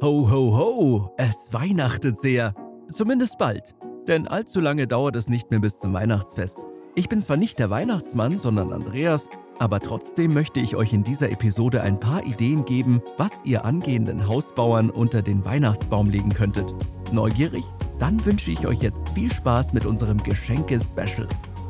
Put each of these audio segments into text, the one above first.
Ho, ho, ho, es weihnachtet sehr. Zumindest bald. Denn allzu lange dauert es nicht mehr bis zum Weihnachtsfest. Ich bin zwar nicht der Weihnachtsmann, sondern Andreas, aber trotzdem möchte ich euch in dieser Episode ein paar Ideen geben, was ihr angehenden Hausbauern unter den Weihnachtsbaum legen könntet. Neugierig? Dann wünsche ich euch jetzt viel Spaß mit unserem Geschenke-Special.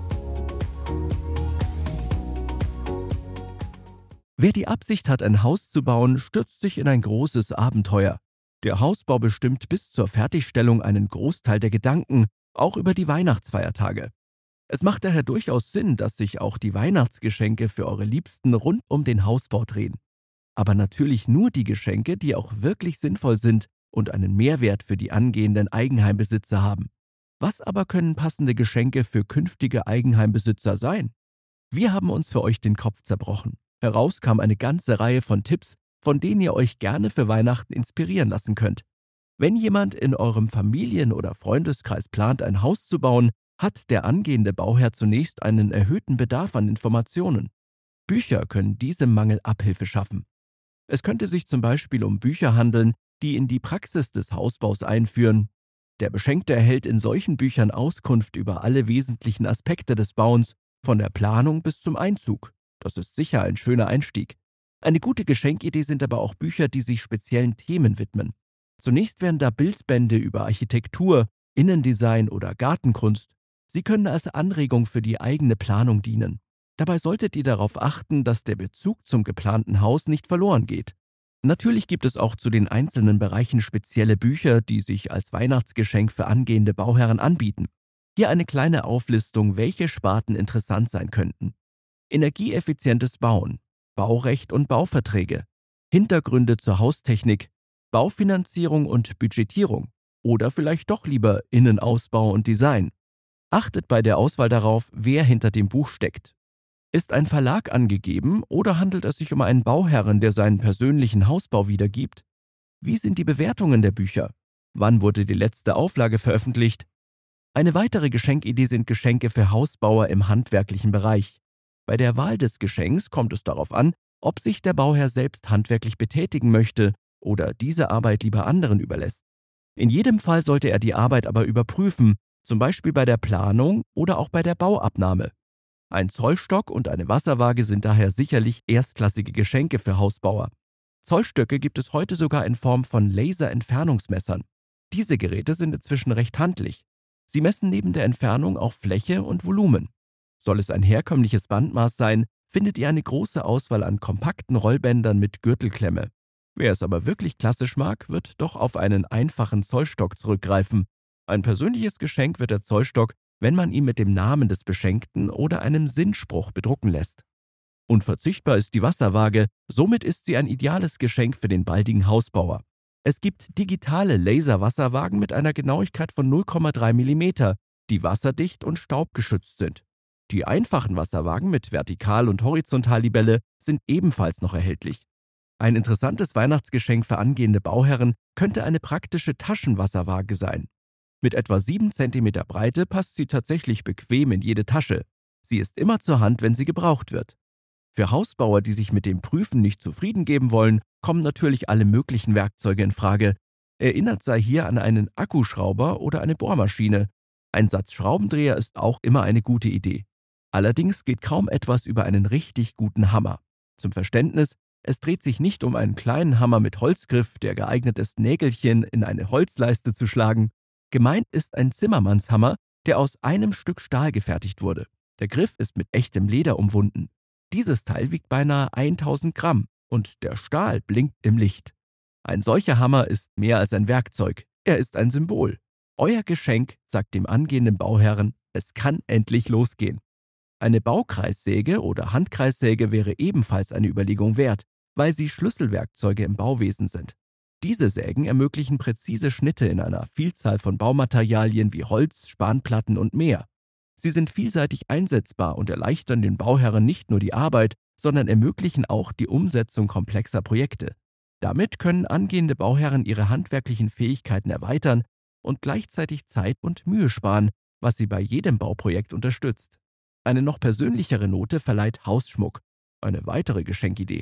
Wer die Absicht hat, ein Haus zu bauen, stürzt sich in ein großes Abenteuer. Der Hausbau bestimmt bis zur Fertigstellung einen Großteil der Gedanken, auch über die Weihnachtsfeiertage. Es macht daher durchaus Sinn, dass sich auch die Weihnachtsgeschenke für eure Liebsten rund um den Hausbau drehen. Aber natürlich nur die Geschenke, die auch wirklich sinnvoll sind und einen Mehrwert für die angehenden Eigenheimbesitzer haben. Was aber können passende Geschenke für künftige Eigenheimbesitzer sein? Wir haben uns für euch den Kopf zerbrochen. Heraus kam eine ganze Reihe von Tipps, von denen ihr euch gerne für Weihnachten inspirieren lassen könnt. Wenn jemand in eurem Familien- oder Freundeskreis plant, ein Haus zu bauen, hat der angehende Bauherr zunächst einen erhöhten Bedarf an Informationen. Bücher können diesem Mangel Abhilfe schaffen. Es könnte sich zum Beispiel um Bücher handeln, die in die Praxis des Hausbaus einführen. Der Beschenkte erhält in solchen Büchern Auskunft über alle wesentlichen Aspekte des Bauens, von der Planung bis zum Einzug. Das ist sicher ein schöner Einstieg. Eine gute Geschenkidee sind aber auch Bücher, die sich speziellen Themen widmen. Zunächst wären da Bildbände über Architektur, Innendesign oder Gartenkunst. Sie können als Anregung für die eigene Planung dienen. Dabei solltet ihr darauf achten, dass der Bezug zum geplanten Haus nicht verloren geht. Natürlich gibt es auch zu den einzelnen Bereichen spezielle Bücher, die sich als Weihnachtsgeschenk für angehende Bauherren anbieten. Hier eine kleine Auflistung, welche Sparten interessant sein könnten. Energieeffizientes Bauen, Baurecht und Bauverträge, Hintergründe zur Haustechnik, Baufinanzierung und Budgetierung oder vielleicht doch lieber Innenausbau und Design. Achtet bei der Auswahl darauf, wer hinter dem Buch steckt. Ist ein Verlag angegeben oder handelt es sich um einen Bauherren, der seinen persönlichen Hausbau wiedergibt? Wie sind die Bewertungen der Bücher? Wann wurde die letzte Auflage veröffentlicht? Eine weitere Geschenkidee sind Geschenke für Hausbauer im handwerklichen Bereich. Bei der Wahl des Geschenks kommt es darauf an, ob sich der Bauherr selbst handwerklich betätigen möchte oder diese Arbeit lieber anderen überlässt. In jedem Fall sollte er die Arbeit aber überprüfen, zum Beispiel bei der Planung oder auch bei der Bauabnahme. Ein Zollstock und eine Wasserwaage sind daher sicherlich erstklassige Geschenke für Hausbauer. Zollstöcke gibt es heute sogar in Form von Laserentfernungsmessern. Diese Geräte sind inzwischen recht handlich. Sie messen neben der Entfernung auch Fläche und Volumen. Soll es ein herkömmliches Bandmaß sein, findet ihr eine große Auswahl an kompakten Rollbändern mit Gürtelklemme. Wer es aber wirklich klassisch mag, wird doch auf einen einfachen Zollstock zurückgreifen. Ein persönliches Geschenk wird der Zollstock, wenn man ihn mit dem Namen des Beschenkten oder einem Sinnspruch bedrucken lässt. Unverzichtbar ist die Wasserwaage, somit ist sie ein ideales Geschenk für den baldigen Hausbauer. Es gibt digitale Laserwasserwagen mit einer Genauigkeit von 0,3 mm, die wasserdicht und staubgeschützt sind. Die einfachen Wasserwagen mit Vertikal- und Horizontallibelle sind ebenfalls noch erhältlich. Ein interessantes Weihnachtsgeschenk für angehende Bauherren könnte eine praktische Taschenwasserwaage sein. Mit etwa 7 cm Breite passt sie tatsächlich bequem in jede Tasche. Sie ist immer zur Hand, wenn sie gebraucht wird. Für Hausbauer, die sich mit dem Prüfen nicht zufrieden geben wollen, kommen natürlich alle möglichen Werkzeuge in Frage. Erinnert sei hier an einen Akkuschrauber oder eine Bohrmaschine. Ein Satz Schraubendreher ist auch immer eine gute Idee. Allerdings geht kaum etwas über einen richtig guten Hammer. Zum Verständnis, es dreht sich nicht um einen kleinen Hammer mit Holzgriff, der geeignet ist, Nägelchen in eine Holzleiste zu schlagen. Gemeint ist ein Zimmermannshammer, der aus einem Stück Stahl gefertigt wurde. Der Griff ist mit echtem Leder umwunden. Dieses Teil wiegt beinahe 1000 Gramm und der Stahl blinkt im Licht. Ein solcher Hammer ist mehr als ein Werkzeug, er ist ein Symbol. Euer Geschenk sagt dem angehenden Bauherren, es kann endlich losgehen. Eine Baukreissäge oder Handkreissäge wäre ebenfalls eine Überlegung wert, weil sie Schlüsselwerkzeuge im Bauwesen sind. Diese Sägen ermöglichen präzise Schnitte in einer Vielzahl von Baumaterialien wie Holz, Spanplatten und mehr. Sie sind vielseitig einsetzbar und erleichtern den Bauherren nicht nur die Arbeit, sondern ermöglichen auch die Umsetzung komplexer Projekte. Damit können angehende Bauherren ihre handwerklichen Fähigkeiten erweitern und gleichzeitig Zeit und Mühe sparen, was sie bei jedem Bauprojekt unterstützt. Eine noch persönlichere Note verleiht Hausschmuck, eine weitere Geschenkidee.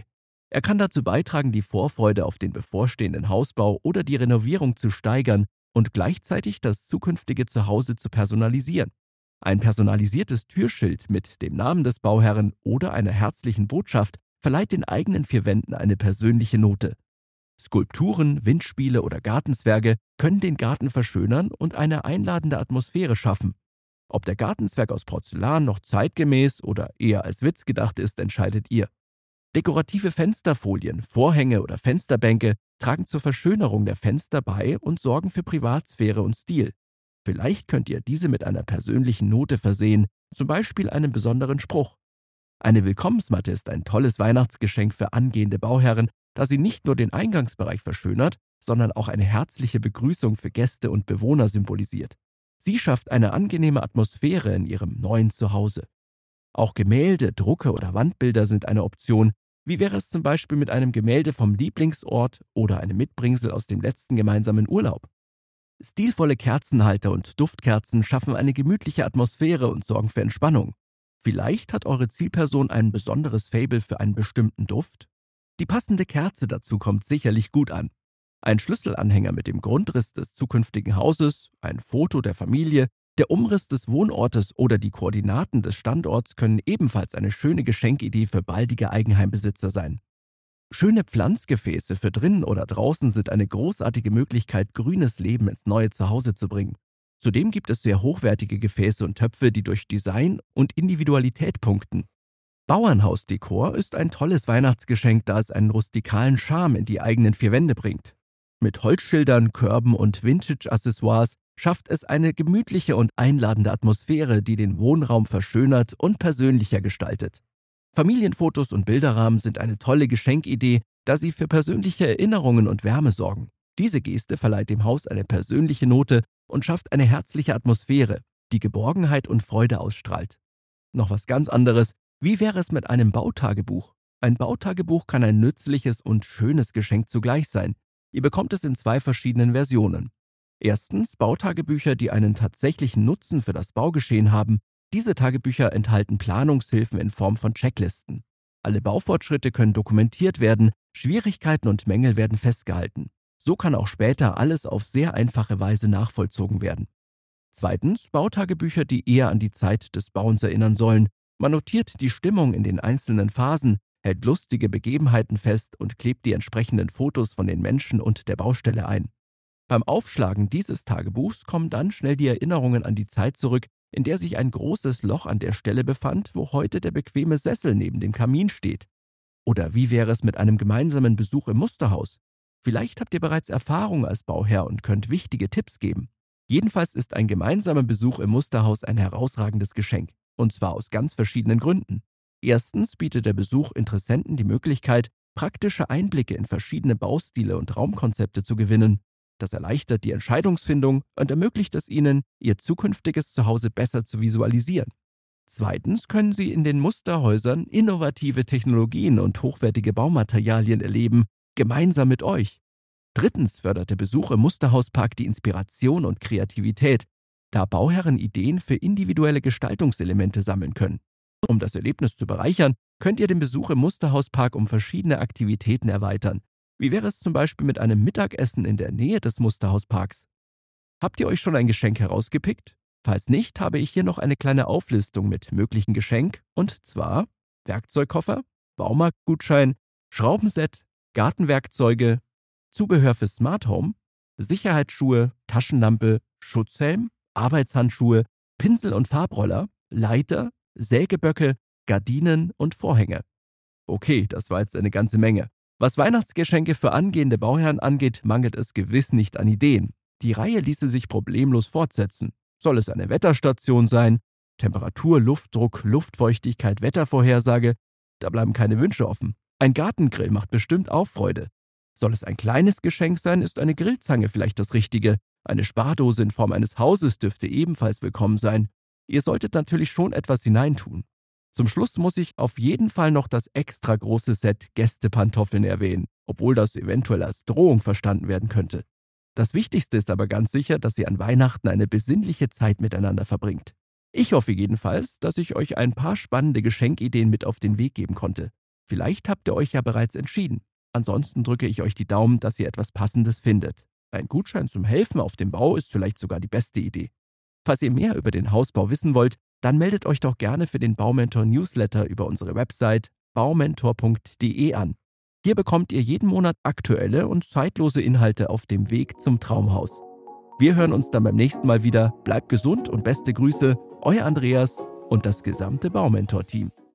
Er kann dazu beitragen, die Vorfreude auf den bevorstehenden Hausbau oder die Renovierung zu steigern und gleichzeitig das zukünftige Zuhause zu personalisieren. Ein personalisiertes Türschild mit dem Namen des Bauherren oder einer herzlichen Botschaft verleiht den eigenen vier Wänden eine persönliche Note. Skulpturen, Windspiele oder Gartenzwerge können den Garten verschönern und eine einladende Atmosphäre schaffen. Ob der Gartenzwerg aus Porzellan noch zeitgemäß oder eher als Witz gedacht ist, entscheidet ihr. Dekorative Fensterfolien, Vorhänge oder Fensterbänke tragen zur Verschönerung der Fenster bei und sorgen für Privatsphäre und Stil. Vielleicht könnt ihr diese mit einer persönlichen Note versehen, zum Beispiel einem besonderen Spruch. Eine Willkommensmatte ist ein tolles Weihnachtsgeschenk für angehende Bauherren, da sie nicht nur den Eingangsbereich verschönert, sondern auch eine herzliche Begrüßung für Gäste und Bewohner symbolisiert. Sie schafft eine angenehme Atmosphäre in ihrem neuen Zuhause. Auch Gemälde, Drucke oder Wandbilder sind eine Option. Wie wäre es zum Beispiel mit einem Gemälde vom Lieblingsort oder einem Mitbringsel aus dem letzten gemeinsamen Urlaub? Stilvolle Kerzenhalter und Duftkerzen schaffen eine gemütliche Atmosphäre und sorgen für Entspannung. Vielleicht hat eure Zielperson ein besonderes Faible für einen bestimmten Duft? Die passende Kerze dazu kommt sicherlich gut an. Ein Schlüsselanhänger mit dem Grundriss des zukünftigen Hauses, ein Foto der Familie, der Umriss des Wohnortes oder die Koordinaten des Standorts können ebenfalls eine schöne Geschenkidee für baldige Eigenheimbesitzer sein. Schöne Pflanzgefäße für drinnen oder draußen sind eine großartige Möglichkeit, grünes Leben ins neue Zuhause zu bringen. Zudem gibt es sehr hochwertige Gefäße und Töpfe, die durch Design und Individualität punkten. Bauernhausdekor ist ein tolles Weihnachtsgeschenk, da es einen rustikalen Charme in die eigenen vier Wände bringt. Mit Holzschildern, Körben und Vintage-Accessoires schafft es eine gemütliche und einladende Atmosphäre, die den Wohnraum verschönert und persönlicher gestaltet. Familienfotos und Bilderrahmen sind eine tolle Geschenkidee, da sie für persönliche Erinnerungen und Wärme sorgen. Diese Geste verleiht dem Haus eine persönliche Note und schafft eine herzliche Atmosphäre, die Geborgenheit und Freude ausstrahlt. Noch was ganz anderes, wie wäre es mit einem Bautagebuch? Ein Bautagebuch kann ein nützliches und schönes Geschenk zugleich sein. Ihr bekommt es in 2 verschiedenen Versionen. Erstens Bautagebücher, die einen tatsächlichen Nutzen für das Baugeschehen haben. Diese Tagebücher enthalten Planungshilfen in Form von Checklisten. Alle Baufortschritte können dokumentiert werden, Schwierigkeiten und Mängel werden festgehalten. So kann auch später alles auf sehr einfache Weise nachvollzogen werden. Zweitens Bautagebücher, die eher an die Zeit des Bauens erinnern sollen. Man notiert die Stimmung in den einzelnen Phasen, hält lustige Begebenheiten fest und klebt die entsprechenden Fotos von den Menschen und der Baustelle ein. Beim Aufschlagen dieses Tagebuchs kommen dann schnell die Erinnerungen an die Zeit zurück, in der sich ein großes Loch an der Stelle befand, wo heute der bequeme Sessel neben dem Kamin steht. Oder wie wäre es mit einem gemeinsamen Besuch im Musterhaus? Vielleicht habt ihr bereits Erfahrung als Bauherr und könnt wichtige Tipps geben. Jedenfalls ist ein gemeinsamer Besuch im Musterhaus ein herausragendes Geschenk, und zwar aus ganz verschiedenen Gründen. Erstens bietet der Besuch Interessenten die Möglichkeit, praktische Einblicke in verschiedene Baustile und Raumkonzepte zu gewinnen. Das erleichtert die Entscheidungsfindung und ermöglicht es ihnen, ihr zukünftiges Zuhause besser zu visualisieren. Zweitens können sie in den Musterhäusern innovative Technologien und hochwertige Baumaterialien erleben, gemeinsam mit euch. Drittens fördert der Besuch im Musterhauspark die Inspiration und Kreativität, da Bauherren Ideen für individuelle Gestaltungselemente sammeln können. Um das Erlebnis zu bereichern, könnt ihr den Besuch im Musterhauspark um verschiedene Aktivitäten erweitern. Wie wäre es zum Beispiel mit einem Mittagessen in der Nähe des Musterhausparks? Habt ihr euch schon ein Geschenk herausgepickt? Falls nicht, habe ich hier noch eine kleine Auflistung mit möglichen Geschenk, und zwar Werkzeugkoffer, Baumarktgutschein, Schraubenset, Gartenwerkzeuge, Zubehör für Smart Home, Sicherheitsschuhe, Taschenlampe, Schutzhelm, Arbeitshandschuhe, Pinsel und Farbroller, Leiter, Sägeböcke, Gardinen und Vorhänge. Okay, das war jetzt eine ganze Menge. Was Weihnachtsgeschenke für angehende Bauherren angeht, mangelt es gewiss nicht an Ideen. Die Reihe ließe sich problemlos fortsetzen. Soll es eine Wetterstation sein? Temperatur, Luftdruck, Luftfeuchtigkeit, Wettervorhersage? Da bleiben keine Wünsche offen. Ein Gartengrill macht bestimmt auch Freude. Soll es ein kleines Geschenk sein, ist eine Grillzange vielleicht das Richtige. Eine Spardose in Form eines Hauses dürfte ebenfalls willkommen sein. Ihr solltet natürlich schon etwas hineintun. Zum Schluss muss ich auf jeden Fall noch das extra große Set Gästepantoffeln erwähnen, obwohl das eventuell als Drohung verstanden werden könnte. Das Wichtigste ist aber ganz sicher, dass ihr an Weihnachten eine besinnliche Zeit miteinander verbringt. Ich hoffe jedenfalls, dass ich euch ein paar spannende Geschenkideen mit auf den Weg geben konnte. Vielleicht habt ihr euch ja bereits entschieden. Ansonsten drücke ich euch die Daumen, dass ihr etwas Passendes findet. Ein Gutschein zum Helfen auf dem Bau ist vielleicht sogar die beste Idee. Falls ihr mehr über den Hausbau wissen wollt, dann meldet euch doch gerne für den Baumentor Newsletter über unsere Website baumentor.de an. Hier bekommt ihr jeden Monat aktuelle und zeitlose Inhalte auf dem Weg zum Traumhaus. Wir hören uns dann beim nächsten Mal wieder. Bleibt gesund und beste Grüße, euer Andreas und das gesamte Baumentor-Team.